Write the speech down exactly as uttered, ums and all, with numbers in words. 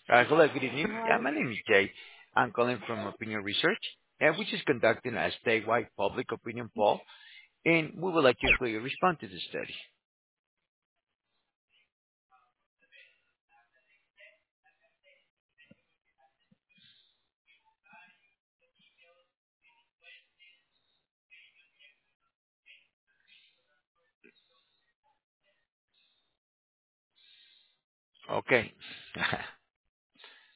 Uh, hello, good evening. Yeah, Hi. my name is Jay. I'm calling from Opinion Research, and we're just conducting a statewide public opinion poll, and we would like to include your response to the study. Okay.